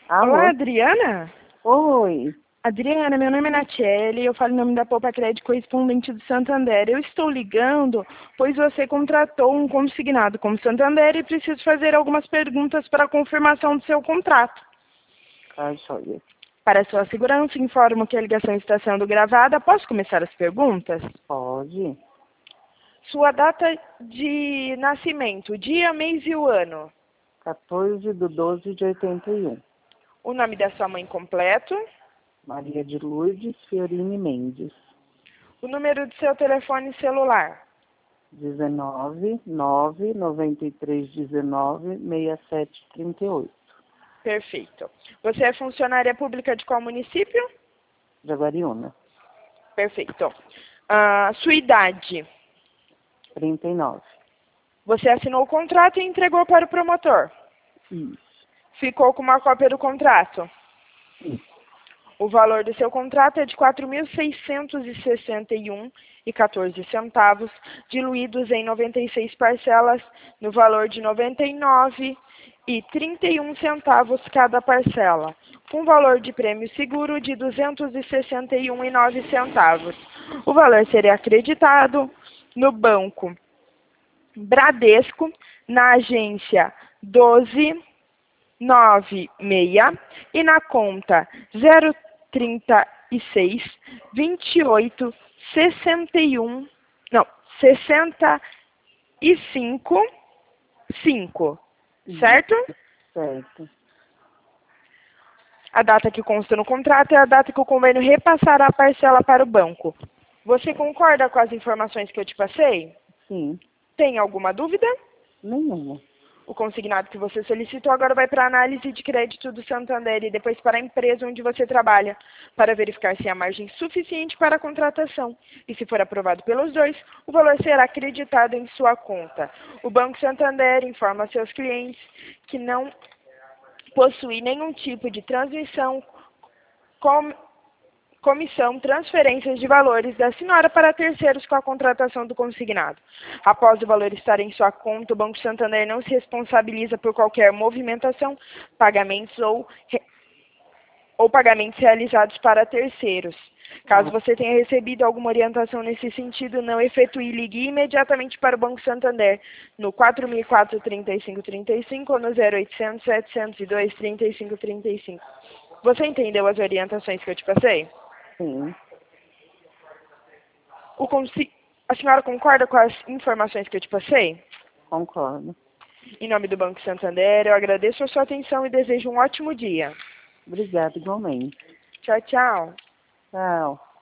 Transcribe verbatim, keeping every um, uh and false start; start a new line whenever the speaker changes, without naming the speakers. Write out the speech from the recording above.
Alô?
Olá, Adriana?
Oi.
Adriana, meu nome é Natiele, eu falo em nome da Poupa Crédito Correspondente do Santander. Eu estou ligando, pois você contratou um consignado como Santander e preciso fazer algumas perguntas para a confirmação do seu contrato.
Tá, joia.
Para sua segurança, informo que a ligação está sendo gravada. Posso começar as perguntas?
Pode.
Sua data de nascimento, dia, mês e o ano.
quatorze de doze de oitenta e um.
O nome da sua mãe completo.
Maria de Lourdes Fiorini Mendes.
O número do seu telefone celular.
dezenove, nove, noventa e três, dezenove, sessenta e sete, trinta e oito.
Perfeito. Você é funcionária pública de qual município?
Jaguariúna.
Perfeito. Ah, sua idade?
trinta e nove.
Você assinou o contrato e entregou para o promotor?
Isso.
Ficou com uma cópia do contrato?
Isso.
O valor do seu contrato é de quatro mil seiscentos e sessenta e um reais e quatorze centavos, diluídos em noventa e seis parcelas, no valor de noventa e nove reais e trinta e um centavos cada parcela, com valor de prêmio seguro de duzentos e sessenta e um reais e nove centavos. O valor seria acreditado no banco Bradesco, na agência doze nove seis e na conta zero trinta e seis, vinte e oito, sessenta e um, não, sessenta e cinco, cinco, certo?
Certo.
A data que consta no contrato é a data que o convênio repassará a parcela para o banco. Você concorda com as informações que eu te passei?
Sim.
Tem alguma dúvida?
Nenhuma.
O consignado que você solicitou agora vai para a análise de crédito do Santander e depois para a empresa onde você trabalha, para verificar se há margem suficiente para a contratação. E se for aprovado pelos dois, o valor será acreditado em sua conta. O Banco Santander informa seus clientes que não possui nenhum tipo de transmissão, com comissão, transferências de valores da senhora para terceiros com a contratação do consignado. Após o valor estar em sua conta, o Banco Santander não se responsabiliza por qualquer movimentação, pagamentos ou, re... ou pagamentos realizados para terceiros. Caso você tenha recebido alguma orientação nesse sentido, não efetue e ligue imediatamente para o Banco Santander no quatro mil e quatro, trinta e cinco, trinta e cinco ou no zero oitocentos, setecentos e dois, trinta e cinco, trinta e cinco. Você entendeu as orientações que eu te passei?
Sim.
O consi... A senhora concorda com as informações que eu te passei?
Concordo.
Em nome do Banco Santander, eu agradeço a sua atenção e desejo um ótimo dia.
Obrigada igualmente.
Tchau, tchau.
Tchau.